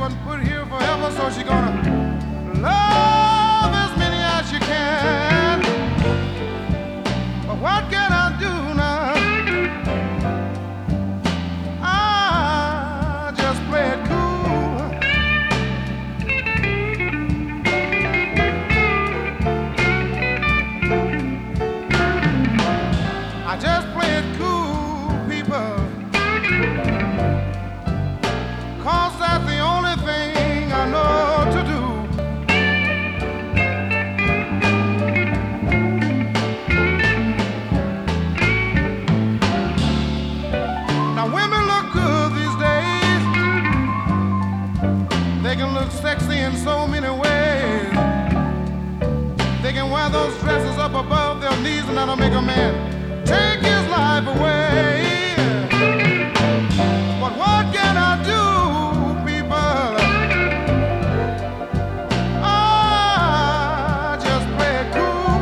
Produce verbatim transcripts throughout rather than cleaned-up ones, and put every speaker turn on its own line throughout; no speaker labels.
wasn't put here forever, so she gonna love as many as she can. But what can I do now? I just play it cool. I just play it cool, people, 'cause that's the only thing I know to do. Now women look good these days. They can look sexy in so many ways. They can wear those dresses up above their knees and that'll make a man take his life away. But what can I do, people? I just play it cool.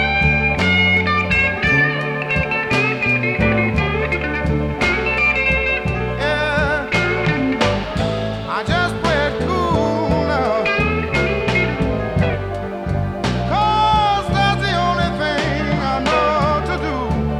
Yeah, I just play it cool now, 'cause that's the only thing I know to do.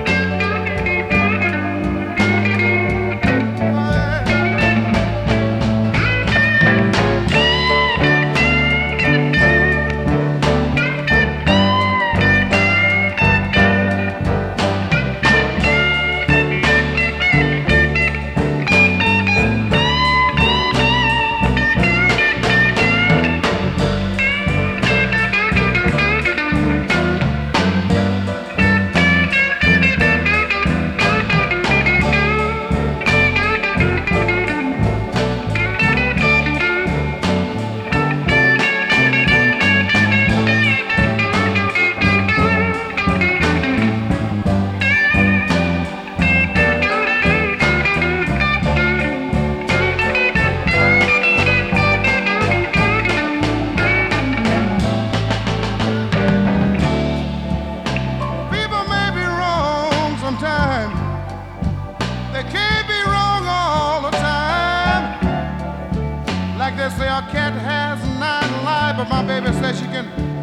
They can't be wrong all the time. Like they say a cat has nine lives, but my baby says she can